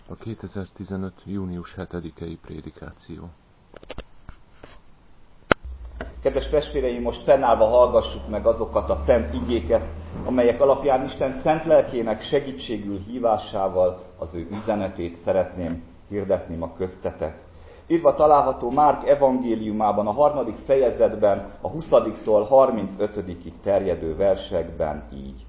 A 2015. június 7-i prédikáció. Kedves testvéreim, most fennállva hallgassuk meg azokat a szent igéket, amelyek alapján Isten szent lelkének segítségül hívásával az ő üzenetét szeretném hirdetni ma köztetek. Írva található Márk evangéliumában, a 3. fejezetben, a 20-tól 35-ig terjedő versekben így.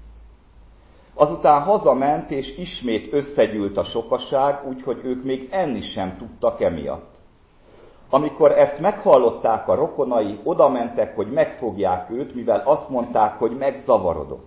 Azután hazament, és ismét összegyűlt a sokaság, úgyhogy ők még enni sem tudtak emiatt. Amikor ezt meghallották a rokonai, odamentek, hogy megfogják őt, mivel azt mondták, hogy megzavarodott.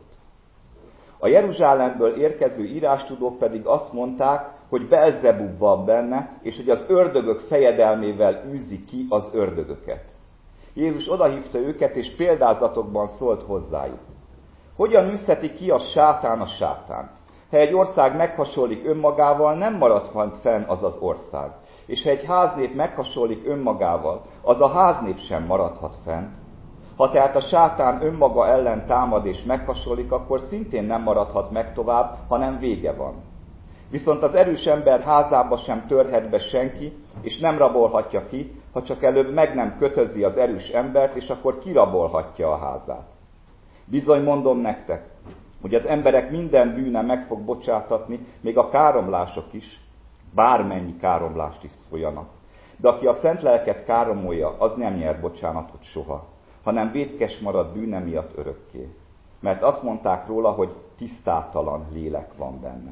A Jeruzsálemből érkező írástudók pedig azt mondták, hogy Belzebub van benne, és hogy az ördögök fejedelmével űzi ki az ördögöket. Jézus odahívta őket, és példázatokban szólt hozzájuk. Hogyan űzheti ki a sátánt? Ha egy ország meghasonlik önmagával, nem maradhat fenn az az ország. És ha egy háznép meghasonlik önmagával, az a háznép sem maradhat fenn. Ha tehát a sátán önmaga ellen támad és meghasonlik, akkor szintén nem maradhat meg tovább, hanem vége van. Viszont az erős ember házába sem törhet be senki, és nem rabolhatja ki, ha csak előbb meg nem kötözi az erős embert, és akkor kirabolhatja a házát. Bizony mondom nektek, hogy az emberek minden bűne meg fog bocsátatni, még a káromlások is, bármennyi káromlást is folyanak. De aki a szent lelket káromolja, az nem nyer bocsánatot soha, hanem vétkes marad bűne miatt örökké. Mert azt mondták róla, hogy tisztátalan lélek van benne.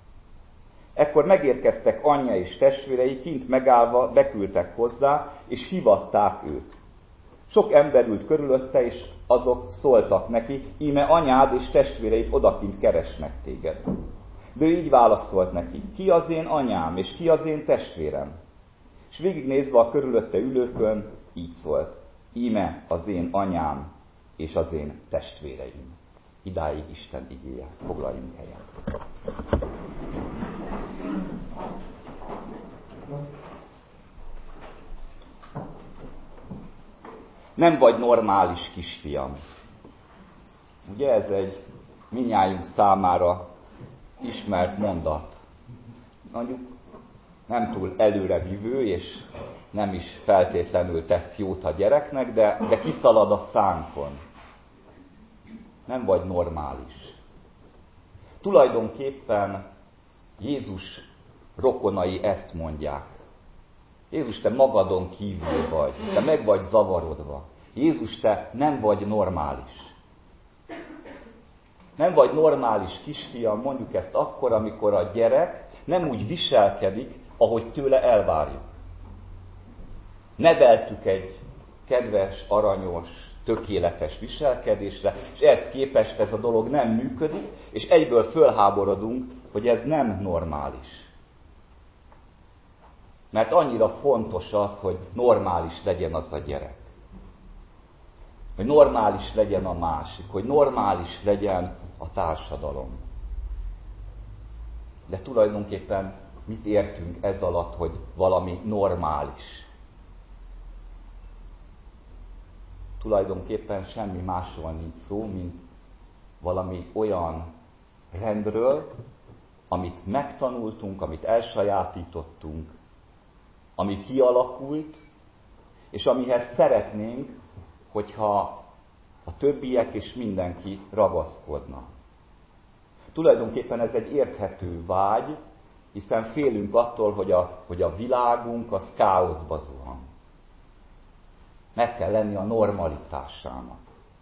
Ekkor megérkeztek anyja és testvérei, kint megállva beküldtek hozzá, és hívatták őt. Sok ember ült körülötte, és azok szóltak neki, íme anyád és testvéreid odakint keresnek téged. De ő így válaszolt neki, ki az én anyám, és ki az én testvérem? És végignézve a körülötte ülőkön, így szólt, íme az én anyám, és az én testvéreim. Idáig Isten igéje, foglaljunk helyet. Nem vagy normális kisfiam. Ugye ez egy mindnyájunk számára ismert mondat. Mondjuk nem túl előrevívő, és nem is feltétlenül tesz jót a gyereknek, de kiszalad a szánkon. Nem vagy normális. Tulajdonképpen Jézus rokonai ezt mondják. Jézus, te magadon kívül vagy, te meg vagy zavarodva. Jézus, te nem vagy normális. Nem vagy normális kisfiam, mondjuk ezt akkor, amikor a gyerek nem úgy viselkedik, ahogy tőle elvárjuk. Neveltük egy kedves, aranyos, tökéletes viselkedésre, és ehhez képest ez a dolog nem működik, és egyből fölháborodunk, hogy ez nem normális. Mert annyira fontos az, hogy normális legyen az a gyerek. Hogy normális legyen a másik, hogy normális legyen a társadalom. De tulajdonképpen mit értünk ez alatt, hogy valami normális? Tulajdonképpen semmi másról nincs szó, mint valami olyan rendről, amit megtanultunk, amit elsajátítottunk, ami kialakult, és amihez szeretnénk, hogyha a többiek és mindenki ragaszkodna. Tulajdonképpen ez egy érthető vágy, hiszen félünk attól, hogy a világunk az káoszba zuhan. Meg kell lenni a normalitásának.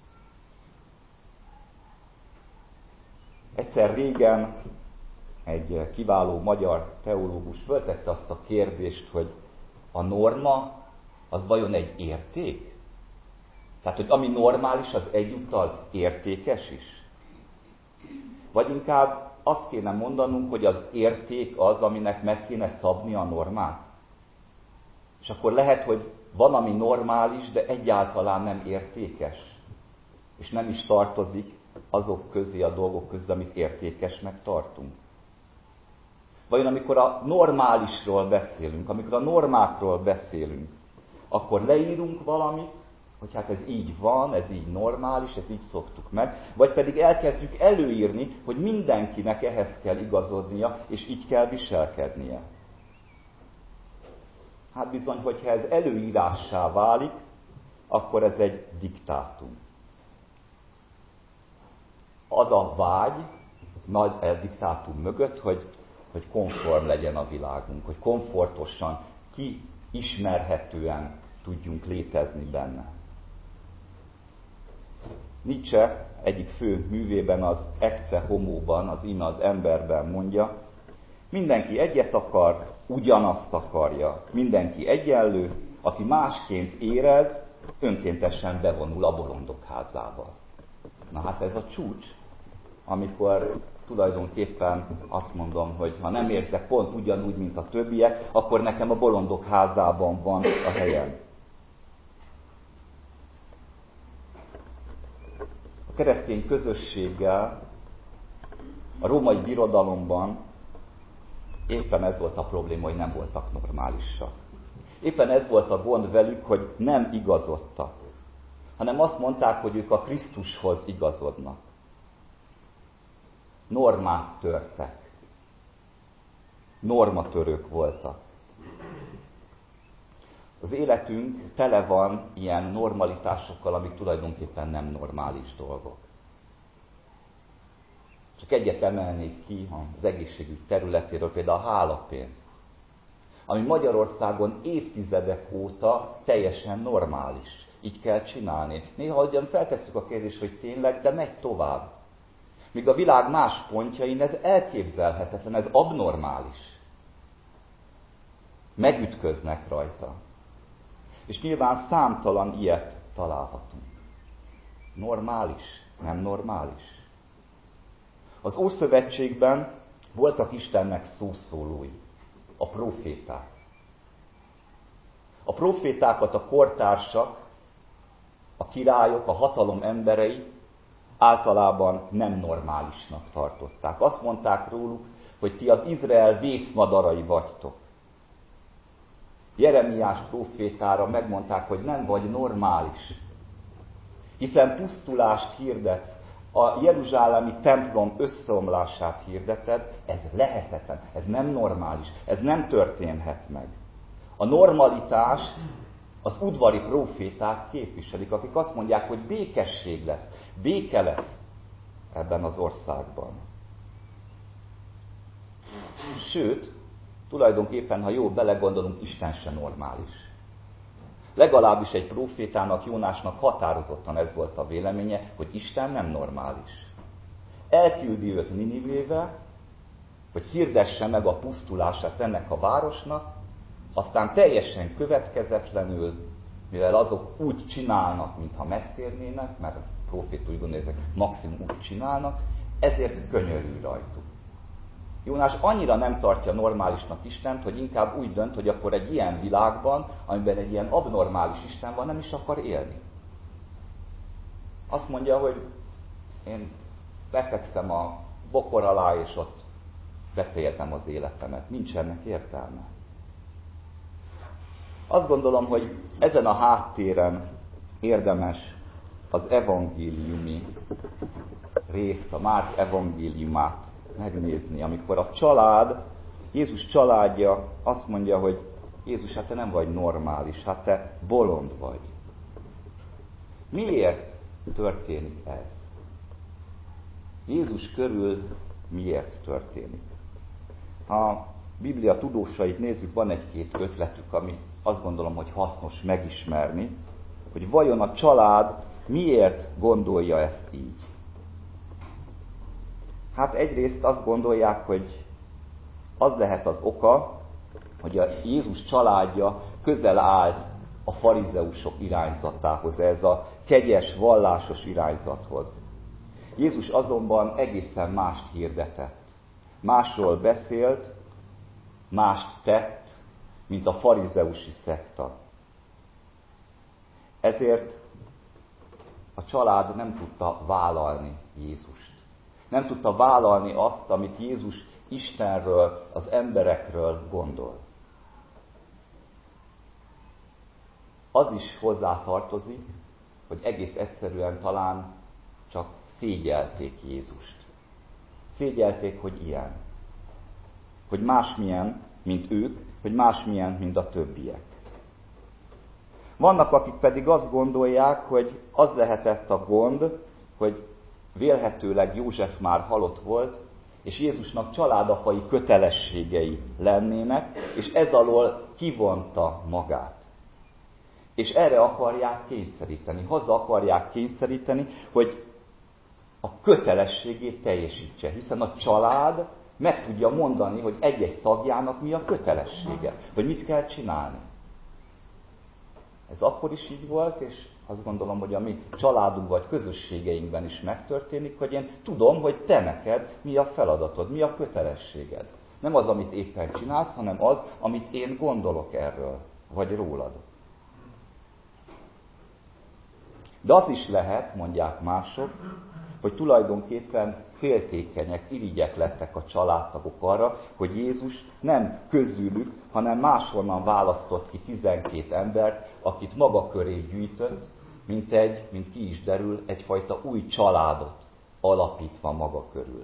Egyszer régen egy kiváló magyar teológus föltette azt a kérdést, hogy a norma az vajon egy érték? Tehát, hogy ami normális, az egyúttal értékes is? Vagy inkább azt kéne mondanunk, hogy az érték az, aminek meg kéne szabni a normát? És akkor lehet, hogy van, ami normális, de egyáltalán nem értékes. És nem is tartozik azok közé, a dolgok közé, amit értékesnek tartunk. Vajon amikor a normálisról beszélünk, amikor a normákról beszélünk, akkor leírunk valamit, hogy hát ez így van, ez így normális, ez így szoktuk meg, vagy pedig elkezdjük előírni, hogy mindenkinek ehhez kell igazodnia, és így kell viselkednie. Hát bizony, hogyha ez előírássá válik, akkor ez egy diktátum. Az a vágy nagy diktátum mögött, hogy konform legyen a világunk, hogy komfortosan, kiismerhetően tudjunk létezni benne. Nietzsche egyik fő művében, az Ecce Homóban, az íme az emberben mondja, mindenki egyet akar, ugyanazt akarja, mindenki egyenlő, aki másként érez, önkéntesen bevonul a bolondok házába. Na hát ez a csúcs, amikor tulajdonképpen azt mondom, hogy ha nem érzek pont ugyanúgy, mint a többiek, akkor nekem a bolondok házában van a helyem. A keresztény közösséggel a római birodalomban éppen ez volt a probléma, hogy nem voltak normálisak. Éppen ez volt a gond velük, hogy nem igazodtak, hanem azt mondták, hogy ők a Krisztushoz igazodnak. Normát törtek. Normatörők voltak. Az életünk tele van ilyen normalitásokkal, amik tulajdonképpen nem normális dolgok. Csak egyet emelnék ki az egészségügy területéről, például a hálapénzt, ami Magyarországon évtizedek óta teljesen normális. Így kell csinálni. Néha ugyan feltesszük a kérdést, hogy tényleg, de megy tovább. Míg a világ más pontjain ez elképzelhetetlen, ez abnormális. Megütköznek rajta. És nyilván számtalan ilyet találhatunk. Normális, nem normális. Az Ószövetségben voltak Istennek szószólói, a próféták. A prófétákat a kortársak, a királyok, a hatalom emberei általában nem normálisnak tartották. Azt mondták róluk, hogy ti az Izrael vészmadarai vagytok. Jeremiás prófétára megmondták, hogy nem vagy normális, hiszen pusztulást hirdetsz, a jeruzsálemi templom összeomlását hirdeted, ez lehetetlen, ez nem normális, ez nem történhet meg. A normalitást az udvari próféták képviselik, akik azt mondják, hogy békesség lesz, béke lesz ebben az országban. Sőt, tulajdonképpen, ha jól belegondolunk, Isten se normális. Legalábbis egy prófétának, Jónásnak határozottan ez volt a véleménye, hogy Isten nem normális. Elküldi őt Ninivébe, hogy hirdesse meg a pusztulását ennek a városnak, aztán teljesen következetlenül, mivel azok úgy csinálnak, mintha megtérnének, mert a prófét úgy gondolja, hogy maximum úgy csinálnak, ezért könyörül rajtuk. Jónás annyira nem tartja normálisnak Istent, hogy inkább úgy dönt, hogy akkor egy ilyen világban, amiben egy ilyen abnormális Isten van, nem is akar élni. Azt mondja, hogy én befekszem a bokor alá, és ott befejezem az életemet. Nincs ennek értelme. Azt gondolom, hogy ezen a háttéren érdemes az evangéliumi részt, a Márk evangéliumát megnézni, amikor a család, Jézus családja azt mondja, hogy Jézus, hát te nem vagy normális, hát te bolond vagy. Miért történik ez? Jézus körül miért történik? Ha a Biblia tudósait nézzük, van egy-két ötletük, ami azt gondolom, hogy hasznos megismerni, hogy vajon a család miért gondolja ezt így. Hát egyrészt azt gondolják, hogy az lehet az oka, hogy a Jézus családja közel állt a farizeusok irányzatához, ez a kegyes, vallásos irányzathoz. Jézus azonban egészen mást hirdetett. Másról beszélt, mást tett, mint a farizeusi szekta. Ezért a család nem tudta vállalni Jézust. Nem tudta vállalni azt, amit Jézus Istenről, az emberekről gondol. Az is hozzátartozik, hogy egész egyszerűen talán csak szégyelték Jézust. Szégyelték, hogy ilyen. Hogy másmilyen, mint ők, hogy másmilyen, mint a többiek. Vannak, akik pedig azt gondolják, hogy az lehetett a gond, hogy vélhetőleg József már halott volt, és Jézusnak családapai kötelességei lennének, és ez alól kivonta magát. És erre akarják kényszeríteni, haza akarják kényszeríteni, hogy a kötelességét teljesítse, hiszen a család meg tudja mondani, hogy egy-egy tagjának mi a kötelessége, vagy mit kell csinálni. Ez akkor is így volt, és azt gondolom, hogy a mi családunk vagy közösségeinkben is megtörténik, hogy én tudom, hogy te neked mi a feladatod, mi a kötelességed. Nem az, amit éppen csinálsz, hanem az, amit én gondolok erről, vagy rólad. De az is lehet, mondják mások, hogy tulajdonképpen féltékenyek, irigyek lettek a családtagok arra, hogy Jézus nem közülük, hanem máshonnan választott ki 12 embert, akit maga köré gyűjtött, mint ki is derül, egyfajta új családot alapítva maga körül.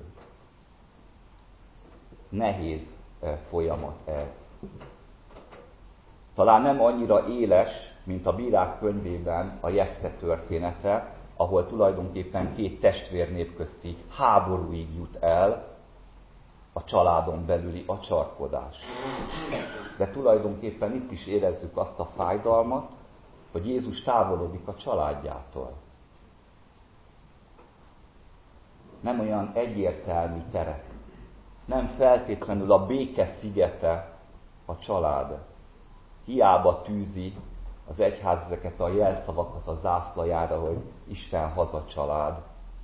Nehéz folyamat ez. Talán nem annyira éles, mint a Bírák könyvében a Jefte története, ahol tulajdonképpen két testvérnép közti háborúig jut el a családon belüli acsarkodás. De tulajdonképpen itt is érezzük azt a fájdalmat, hogy Jézus távolodik a családjától. Nem olyan egyértelmű terep. Nem feltétlenül a béke szigete a család. Hiába tűzi az egyház ezeket a jelszavakat a zászlajára, hogy Isten haza család.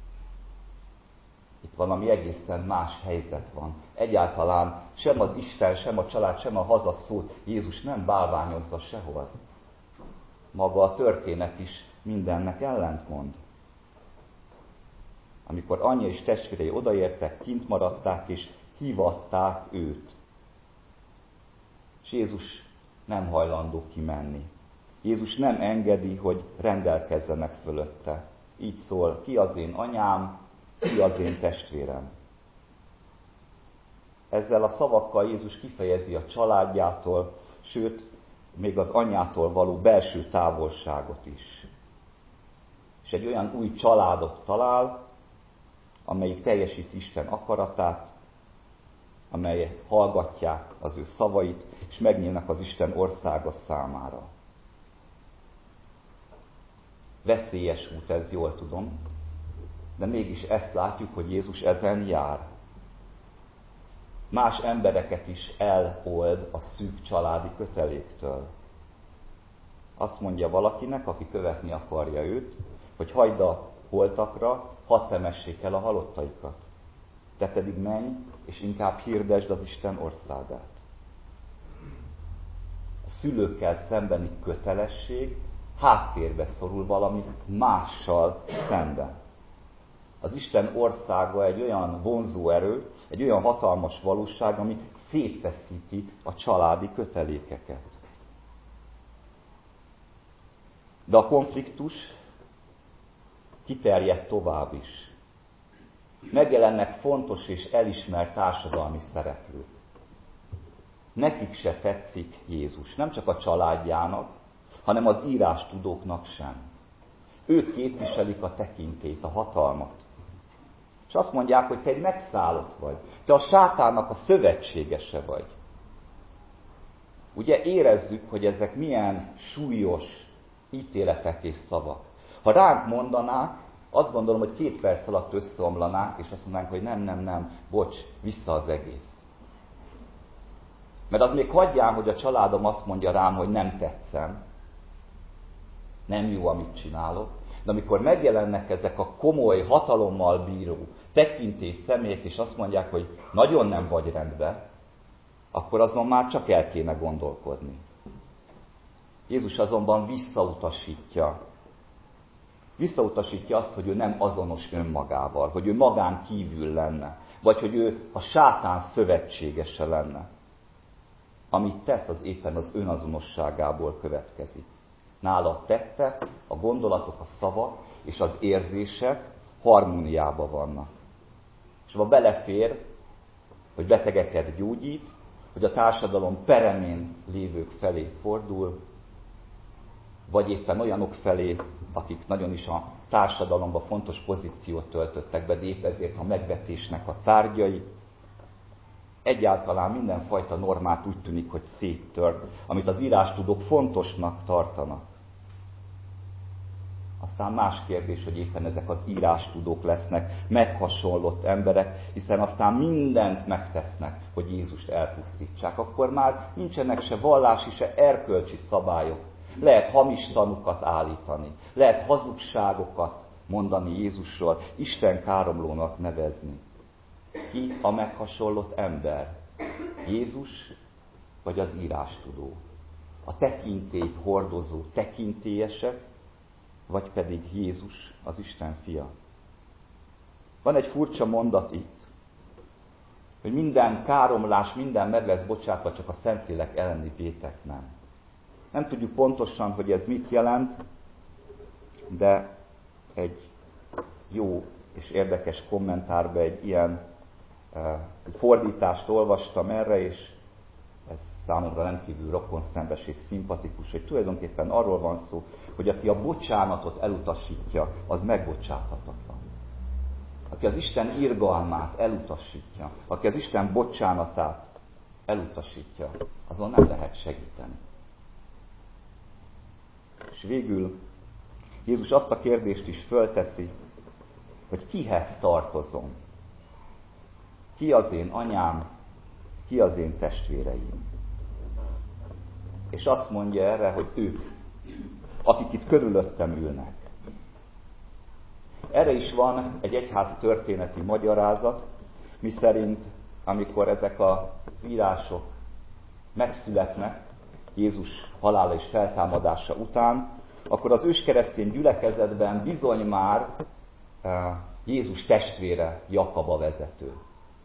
Itt valami egészen más helyzet van. Egyáltalán sem az Isten, sem a család, sem a haza szót Jézus nem bálványozza sehol. Maga a történet is mindennek ellentmond. Amikor anyja és testvérei odaértek, kint maradták és hívatták őt. És Jézus nem hajlandó kimenni. Jézus nem engedi, hogy rendelkezzenek fölötte. Így szól, ki az én anyám, ki az én testvérem. Ezzel a szavakkal Jézus kifejezi a családjától, sőt, még az anyától való belső távolságot is. És egy olyan új családot talál, amelyik teljesít Isten akaratát, amelyek hallgatják az ő szavait, és megnyílnak az Isten országa számára. Veszélyes út ez, jól tudom, de mégis ezt látjuk, hogy Jézus ezen jár. Más embereket is elold a szűk családi köteléktől. Azt mondja valakinek, aki követni akarja őt, hogy hagyd a holtakra, hadd temessék el a halottaikat. Te pedig menj, és inkább hirdesd az Isten országát. A szülőkkel szembeni kötelesség háttérbe szorul valami mással szemben. Az Isten országa egy olyan vonzó erő, egy olyan hatalmas valóság, ami szétfeszíti a családi kötelékeket. De a konfliktus kiterjed tovább is. Megjelennek fontos és elismert társadalmi szereplők. Nekik se tetszik Jézus, nem csak a családjának, hanem az írástudóknak sem. Ők képviselik a tekintélyt, a hatalmat. És azt mondják, hogy te egy megszállott vagy. Te a sátánnak a szövetségese vagy. Ugye érezzük, hogy ezek milyen súlyos ítéletek és szavak. Ha ránk mondanák, azt gondolom, hogy 2 perc alatt összeomlanánk, és azt mondanánk, hogy nem, bocs, vissza az egész. Mert az még hagyján, hogy a családom azt mondja rám, hogy nem tetszem, nem jó, amit csinálok, de amikor megjelennek ezek a komoly, hatalommal bíró, tekintély személyek, és azt mondják, hogy nagyon nem vagy rendben, akkor azon már csak el kéne gondolkodni. Jézus azonban visszautasítja azt, hogy ő nem azonos önmagával, hogy ő magán kívül lenne, vagy hogy ő a sátán szövetségese lenne. Amit tesz, az éppen az önazonosságából következik. Nála a tettek, a gondolatok, a szavak és az érzések harmóniában vannak. És abba belefér, hogy betegeket gyógyít, hogy a társadalom peremén lévők felé fordul, vagy éppen olyanok felé, akik nagyon is a társadalomban fontos pozíciót töltöttek be, de épp ezért a megvetésnek a tárgyai. Egyáltalán mindenfajta normát úgy tűnik, hogy széttör, amit az írástudók fontosnak tartanak. Aztán más kérdés, hogy éppen ezek az írástudók lesznek meghasonlott emberek, hiszen aztán mindent megtesznek, hogy Jézust elpusztítsák. Akkor már nincsenek se vallási, se erkölcsi szabályok. Lehet hamis tanukat állítani, lehet hazugságokat mondani Jézusról, Isten káromlónak nevezni. Ki a meghasonlott ember? Jézus vagy az írástudó? A tekintélyt hordozó tekintélyesek, vagy pedig Jézus, az Isten fia? Van egy furcsa mondat itt, hogy minden káromlás, minden meg lesz bocsátva, csak a Szentlélek elleni vétek nem. Nem tudjuk pontosan, hogy ez mit jelent, de egy jó és érdekes kommentárban egy ilyen fordítást olvastam erre, és ez számomra rendkívül rokonszenves és szimpatikus, hogy tulajdonképpen arról van szó, hogy aki a bocsánatot elutasítja, az megbocsátatlan. Aki az Isten irgalmát elutasítja, aki az Isten bocsánatát elutasítja, azon nem lehet segíteni. És végül Jézus azt a kérdést is fölteszi, hogy kihez tartozom? Ki az én anyám, ki az én testvéreim? És azt mondja erre, hogy ők, akik itt körülöttem ülnek. Erre is van egy egyház történeti magyarázat, miszerint amikor ezek az írások megszületnek Jézus halála és feltámadása után, akkor az őskeresztény gyülekezetben bizony már Jézus testvére Jakab a vezető.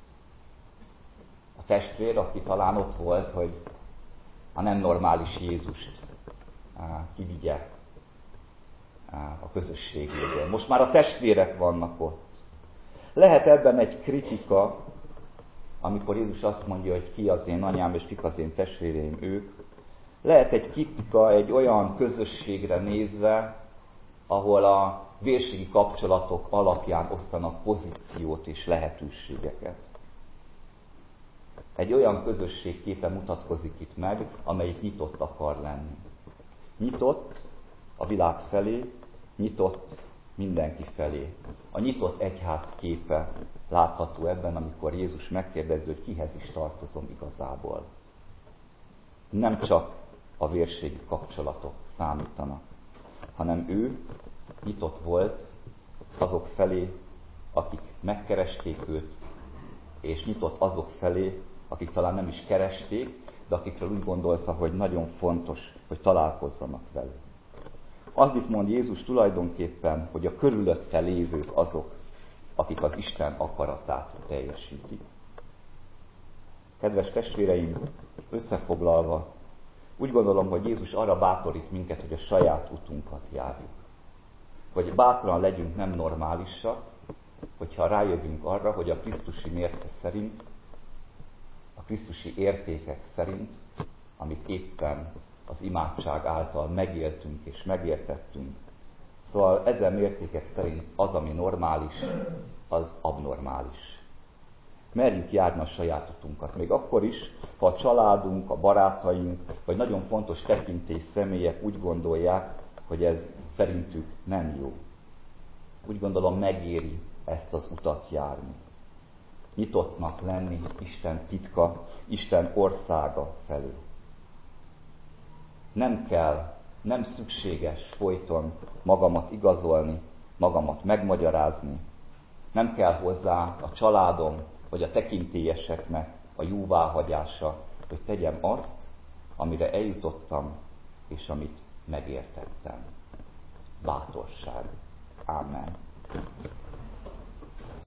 A testvér, aki talán ott volt, hogy a nem normális Jézust kivigye a közösségéből. Most már a testvérek vannak ott. Lehet ebben egy kritika, amikor Jézus azt mondja, hogy ki az én anyám és kik az én testvéreim ők. Lehet egy kritika egy olyan közösségre nézve, ahol a vérségi kapcsolatok alapján osztanak pozíciót és lehetőségeket. Egy olyan közösségképe mutatkozik itt meg, amelyik nyitott akar lenni. Nyitott a világ felé, nyitott mindenki felé. A nyitott egyház képe látható ebben, amikor Jézus megkérdezi, hogy kihez is tartozom igazából. Nem csak a vérségi kapcsolatok számítanak, hanem ő nyitott volt azok felé, akik megkeresték őt, és nyitott azok felé, akik talán nem is keresték, de akikről úgy gondolta, hogy nagyon fontos, hogy találkozzanak vele. Azt mond Jézus tulajdonképpen, hogy a körülötte lévők azok, akik az Isten akaratát teljesítik. Kedves testvéreim, összefoglalva, úgy gondolom, hogy Jézus arra bátorít minket, hogy a saját utunkat járjuk. Hogy bátran legyünk nem normálisak, hogyha rájövünk arra, hogy a krisztusi mérce szerint, a krisztusi értékek szerint, amit éppen az imádság által megéltünk és megértettünk. Szóval ezen mértékek szerint az, ami normális, az abnormális. Merjük járni a saját utunkat, még akkor is, ha a családunk, a barátaink, vagy nagyon fontos tekintély személyek úgy gondolják, hogy ez szerintük nem jó. Úgy gondolom, megéri ezt az utat járni. Nyitottnak lenni Isten titka, Isten országa felé. Nem szükséges folyton magamat igazolni, magamat megmagyarázni. Nem kell hozzá a családom, vagy a tekintélyeseknek a jóváhagyása, hogy tegyem azt, amire eljutottam, és amit megértettem. Bátorság. Amen.